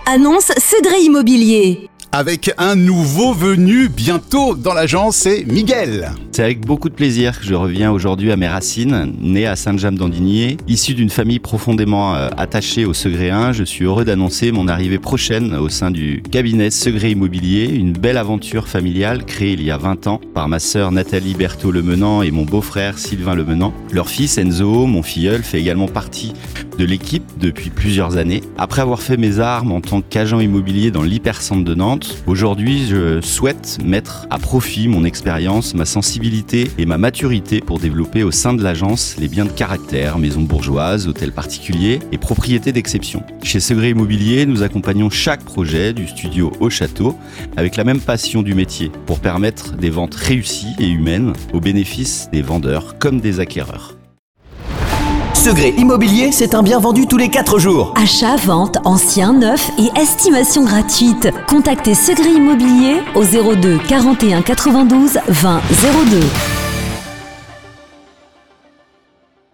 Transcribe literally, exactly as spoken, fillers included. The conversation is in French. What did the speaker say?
annonce Segré Immobilier. Avec un nouveau venu bientôt dans l'agence, c'est Miguel. C'est avec beaucoup de plaisir que je reviens aujourd'hui à mes racines. Né à Sainte-Jamme-d'Andigné, issu d'une famille profondément euh, attachée au Segréen, je suis heureux d'annoncer mon arrivée prochaine au sein du cabinet Segré Immobilier, une belle aventure familiale créée il y a vingt ans par ma sœur Nathalie Berthaud-Lemenant et mon beau-frère Sylvain Lemenant. Leur fils Enzo, mon filleul, fait également partie de l'équipe depuis plusieurs années. Après avoir fait mes armes en tant qu'agent immobilier dans l'hypercentre de Nantes, aujourd'hui je souhaite mettre à profit mon expérience, ma sensibilité et ma maturité pour développer au sein de l'agence les biens de caractère, maisons bourgeoises, hôtels particuliers et propriétés d'exception. Chez Segré Immobilier, nous accompagnons chaque projet du studio au château avec la même passion du métier pour permettre des ventes réussies et humaines au bénéfice des vendeurs comme des acquéreurs. Segré Immobilier, c'est un bien vendu tous les quatre jours. Achat, vente, ancien, neuf et estimation gratuite. Contactez Segré Immobilier au zéro deux quarante et un quatre-vingt-douze vingt zéro deux.